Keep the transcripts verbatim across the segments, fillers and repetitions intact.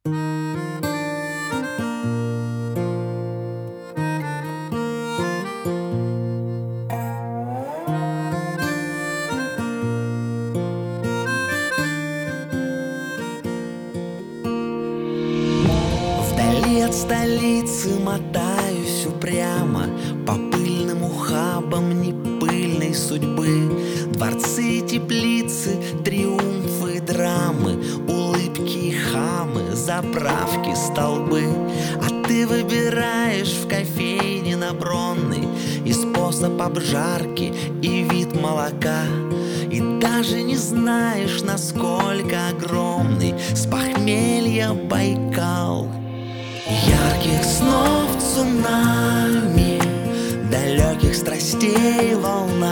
Вдали от столицы мотаюсь упрямо по пыльным ухабам непыльной судьбы. Дворцы, теплицы, триумфы, драмы, улыбки и хамы, заправки, столбы. А ты выбираешь в кофейне на Бронной и способ обжарки, и вид молока. И даже не знаешь, насколько огромный с похмелья Байкал. Ярких снов цунами, далеких страстей волна.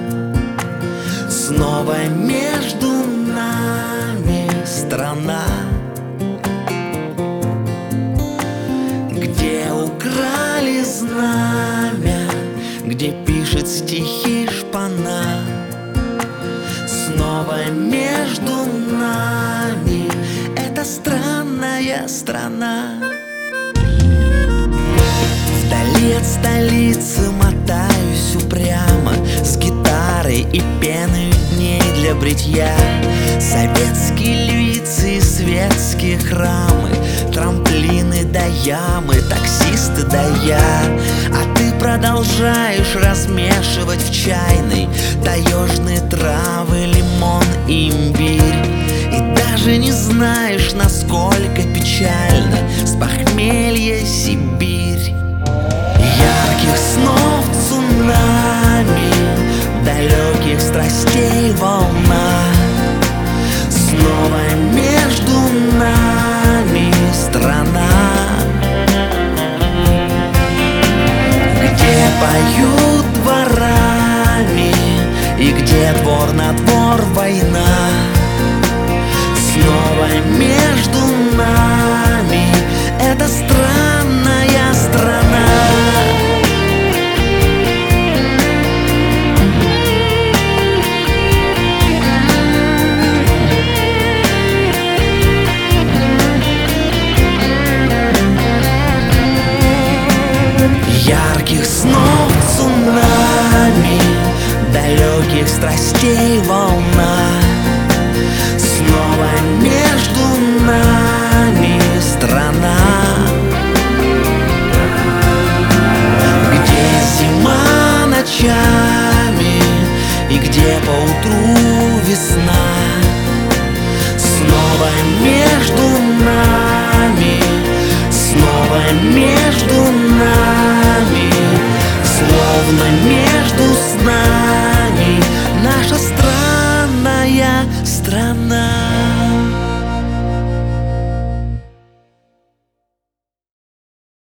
Снова между нами страна, где украли знамя, где пишет стихи шпана. Снова между нами эта странная страна. Вдали от столицы мотаюсь упрямо с гитарой и пеной дней для бритья. Советские львицы и светские храмы, трамплины до ямы, таксисты да я. А ты продолжаешь размешивать в чайной таежные травы, лимон и имбирь. И даже не знаешь, насколько печально с похмелья Сибирь. Ярких снов цунами, далеких страстей волна. Снова мир.